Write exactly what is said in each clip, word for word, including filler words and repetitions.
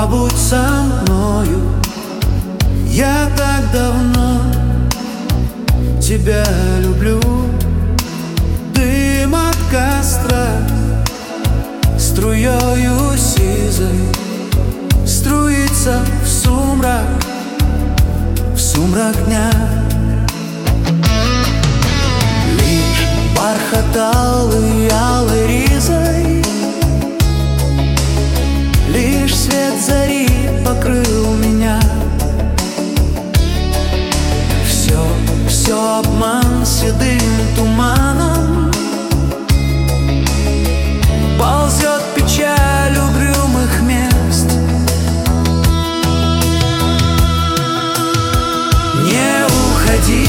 Побудь со мною, я так давно тебя люблю. Дым от костра струёю сизой струится в сумрак, в сумрак дня. Лишь бархат алый алой ризой, лишь свет зари покрыл меня. Все, все обман седым туманом, ползет печаль угрюмых мест. Не уходи,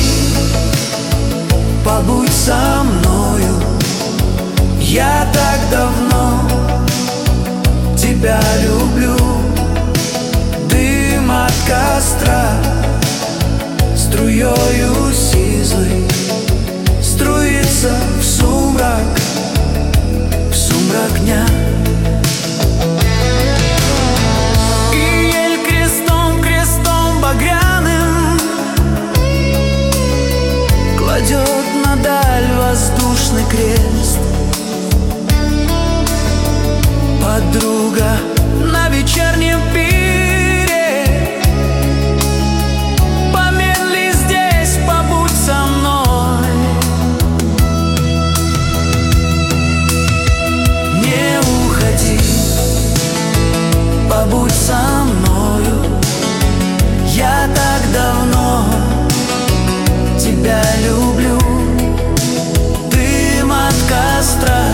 побудь со мною, я так давно тебя люблю. Дым от костра струёю сизой струится в сумрак, в сумрак дня. И ель крестом, крестом багряным кладет на даль воздушный крест. Подруга на вечернем пире, помедли здесь, побудь со мной. Не уходи, побудь со мною, я так давно тебя люблю. Дым от костра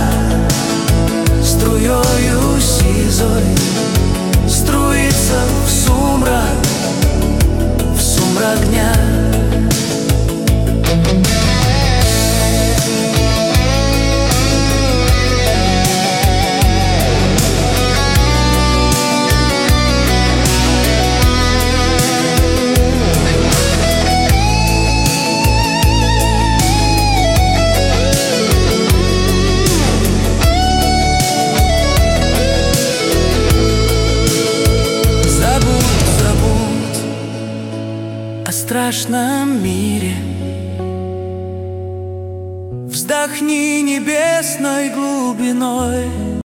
струёю сизой струится в сумрак, в сумрак дня. О страшном мире вздохни небесной глубиной.